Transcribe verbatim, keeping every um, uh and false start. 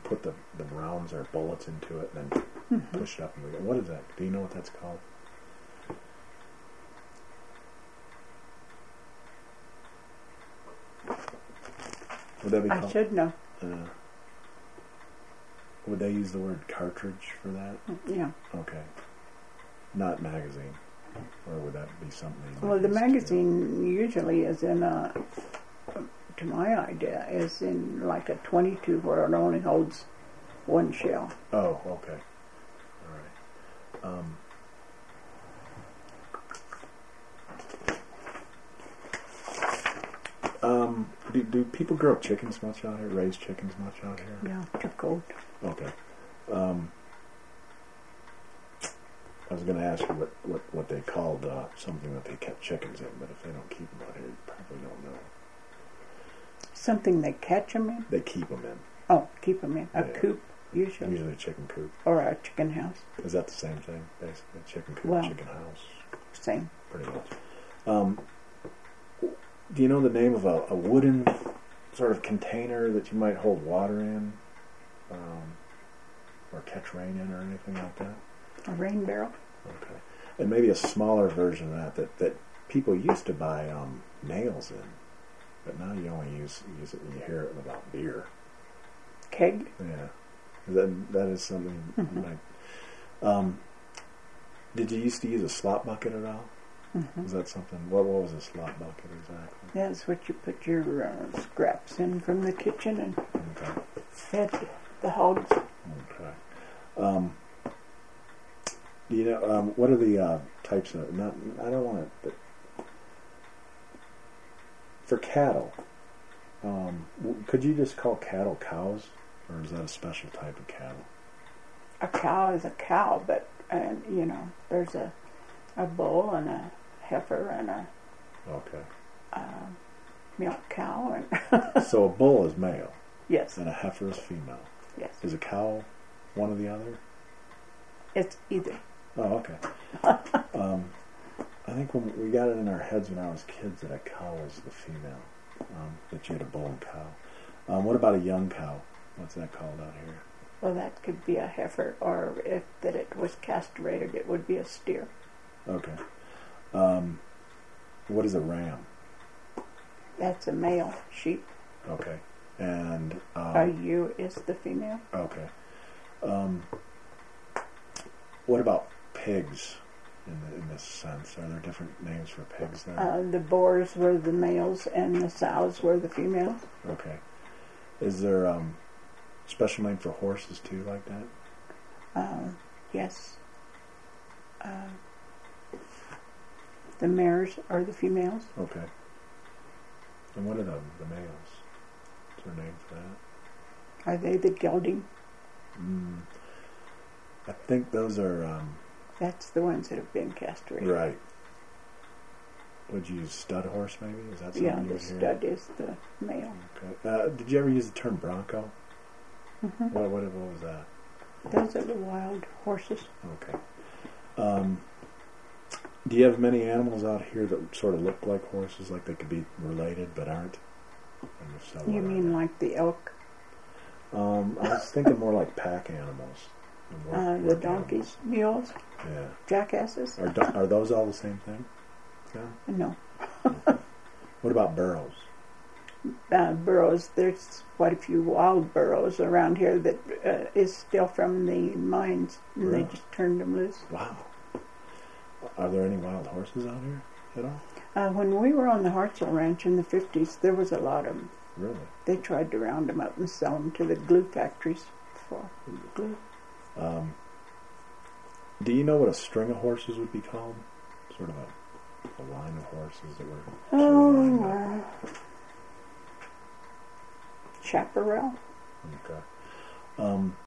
put the, the rounds or bullets into it and then mm-hmm. push it up. And we go, what is that? Do you know what that's called? Would that be called? I should know. Uh, would they use the word cartridge for that? Yeah. Okay. Not magazine. Or would that be something? Well, the magazine to? usually is in a, to my idea, is in like a twenty-two where it only holds one shell. Oh, okay. All right. Um, um, do, do people grow chickens much out here? Raise chickens much out here? Yeah, too cold. Okay. Um, I was going to ask you what, what, what they called uh, something that they kept chickens in, but if they don't keep them out here, you probably don't know. Something they catch them in? They keep them in. Oh, keep them in. A yeah. coop, usually. Usually a chicken coop. Or a chicken house. Is that the same thing, basically? Chicken coop, well, chicken house? Same. Pretty much. Um, do you know the name of a, a wooden sort of container that you might hold water in? Um, or catch rain in or anything like that? A rain barrel? Okay. And maybe a smaller version of that that, that people used to buy um, nails in. But now you only use use it when you hear it about beer. Keg? Yeah. That, that is something mm-hmm. like... Um, did you used to use a slop bucket at all? Mm-hmm. Is that something... What, what was a slop bucket exactly? That's what you put your uh, scraps in from the kitchen and okay. fed the hogs. Okay. Um, do you know... Um, what are the uh, types of... Not, I don't want to... For cattle, um, w- could you just call cattle cows? Or is that a special type of cattle? A cow is a cow, but, uh, you know, there's a a bull and a heifer and a okay. uh, milk cow. And so a bull is male? Yes. And a heifer is female? Yes. Is a cow one or the other? It's either. Oh, okay. um, I think when we got it in our heads when I was kids that a cow was the female, um, that you had a bull and cow. Um, what about a young cow? What's that called out here? Well, that could be a heifer, or if that it was castrated, it would be a steer. Okay. Um, what is a ram? That's a male sheep. Okay. And um, a ewe is the female. Okay. Um, what about pigs? In, the, in this sense, are there different names for pigs then? Uh, the boars were the males and the sows were the females. Okay. Is there um, special name for horses too, like that? Uh, yes. Uh, the mares are the females. Okay. And what are the, the males? Is there a name for that? Are they the gelding? Mm, I think those are... Um, That's the ones that have been castrated. Right. Would you use stud horse maybe? Is that something yeah, you the would hear? stud is the male. Okay. Uh, did you ever use the term bronco? Mm-hmm. What, what, what was that? Those are the wild horses. Okay. Um, do you have many animals out here that sort of look like horses, like they could be related but aren't? And if so, You what are mean they? like the elk? Um, I was thinking more like pack animals. Work, Uh, the donkeys, mules, yeah. jackasses. Are, do, are those all the same thing? Yeah. No. What about burros? Uh, burros, there's quite a few wild burros around here that uh, is still from the mines, and Really? they just turned them loose. Wow. Are there any wild horses out here at all? Uh, when we were on the Hartzell Ranch in the fifties, there was a lot of them. Really? They tried to round them up and sell them to the glue factories for glue. Um, do you know what a string of horses would be called? Sort of a, a line of horses that were Oh, lined up. uh, chaparral. Okay. Um,